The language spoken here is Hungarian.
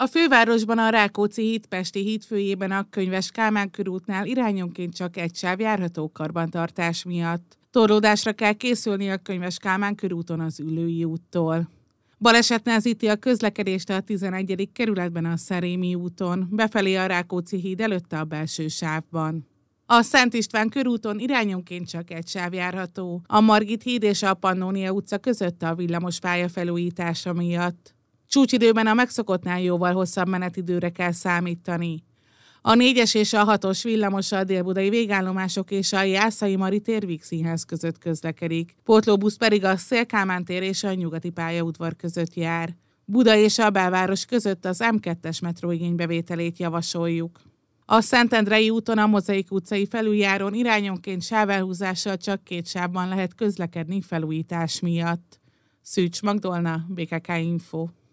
A fővárosban a Rákóczi híd Pesti hídfőjében a Könyves Kálmán körútnál irányonként csak egy sáv járható karbantartás miatt. Torlódásra kell készülni a Könyves Kálmán körúton az Üllői úttól. Baleset nehezíti a közlekedést a 11. kerületben a Szerémi úton, befelé a Rákóczi híd előtte a belső sávban. A Szent István körúton irányonként csak egy sáv járható, a Margit híd és a Pannónia utca között a villamospálya felújítása miatt. Csúcsidőben a megszokottnál jóval hosszabb menetidőre kell számítani. A 4-es és a 6-os villamos a délbudai végállomások és a Jászai Mari tér Víg Színház között közlekedik. Pótlóbusz pedig a Széll-Kálmán tér és a Nyugati pályaudvar között jár. Buda és a belváros között az M2-es metró igénybevételét javasoljuk. A Szentendrei úton a Mozaik utcai felüljáron irányonként sávelhúzással csak 2 sávban lehet közlekedni felújítás miatt. Szűcs Magdolna, BKK Info.